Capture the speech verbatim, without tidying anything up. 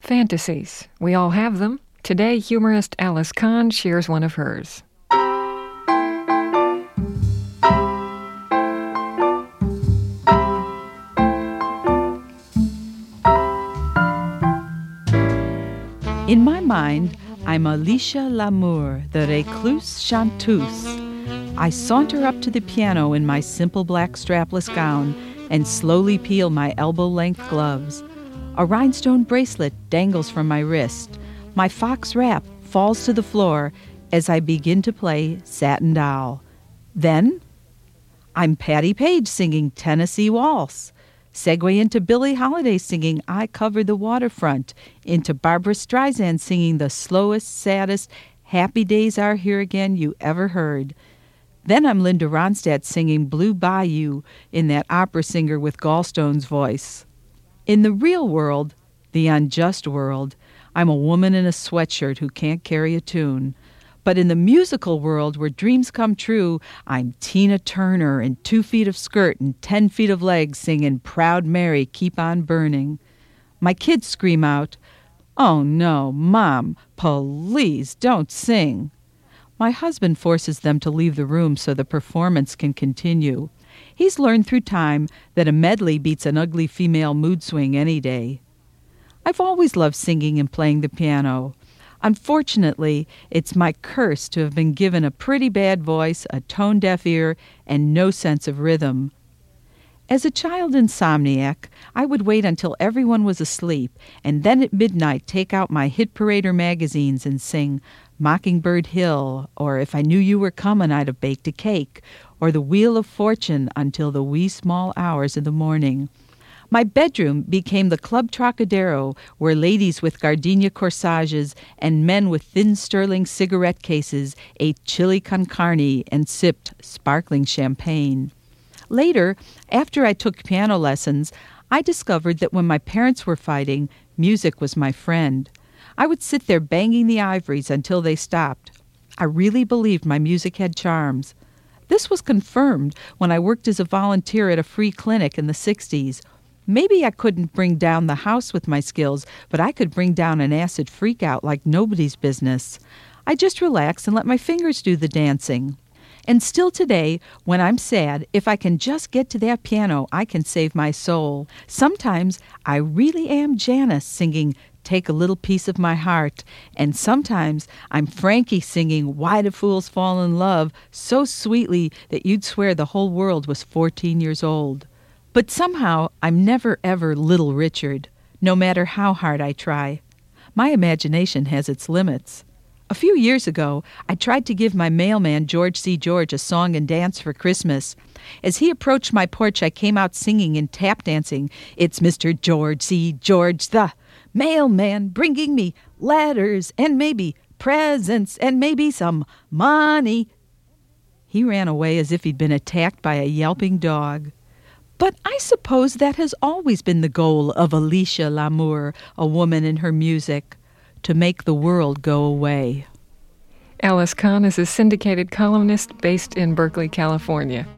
Fantasies. We all have them. Today, humorist Alice Kahn shares one of hers. In my mind, I'm Alicia Lamour, the recluse chanteuse. I saunter up to the piano in my simple black strapless gown and slowly peel my elbow-length gloves. A rhinestone bracelet dangles from my wrist. My fox wrap falls to the floor as I begin to play Satin Doll. Then, I'm Patti Page singing Tennessee Waltz. Segue into Billie Holiday singing I Cover the Waterfront, into Barbra Streisand singing the slowest, saddest, Happy Days Are Here Again you ever heard. Then I'm Linda Ronstadt singing Blue Bayou in that opera singer with gallstones voice. In the real world, the unjust world, I'm a woman in a sweatshirt who can't carry a tune. But in the musical world where dreams come true, I'm Tina Turner in two feet of skirt and ten feet of legs singing Proud Mary, Keep on Burning. My kids scream out, "Oh no, Mom, please don't sing." My husband forces them to leave the room so the performance can continue. He's learned through time that a medley beats an ugly female mood swing any day. I've always loved singing and playing the piano. Unfortunately, it's my curse to have been given a pretty bad voice, a tone-deaf ear, and no sense of rhythm. As a child insomniac, I would wait until everyone was asleep, and then at midnight take out my hit parader magazines and sing Mockingbird Hill, or If I Knew You Were Comin' I'd Have Baked a Cake, or The Wheel of Fortune until the wee small hours of the morning. My bedroom became the Club Trocadero, where ladies with gardenia corsages and men with thin sterling cigarette cases ate chili con carne and sipped sparkling champagne. Later, after I took piano lessons, I discovered that when my parents were fighting, music was my friend. I would sit there banging the ivories until they stopped. I really believed my music had charms. This was confirmed when I worked as a volunteer at a free clinic in the sixties. Maybe I couldn't bring down the house with my skills, but I could bring down an acid freakout like nobody's business. I just relax and let my fingers do the dancing. And still today, when I'm sad, if I can just get to that piano, I can save my soul. Sometimes I really am Janice singing Take a Little Piece of My Heart, and sometimes I'm Frankie singing Why Do Fools Fall in Love so sweetly that you'd swear the whole world was fourteen years old. But somehow I'm never ever Little Richard, no matter how hard I try. My imagination has its limits. A few years ago, I tried to give my mailman George C. George a song and dance for Christmas. As he approached my porch, I came out singing and tap dancing. It's Mister George C. George, the mailman, bringing me letters and maybe presents and maybe some money. He ran away as if he'd been attacked by a yelping dog. But I suppose that has always been the goal of Alicia Lamour, a woman in her music, to make the world go away. Alice Kahn is a syndicated columnist based in Berkeley, California.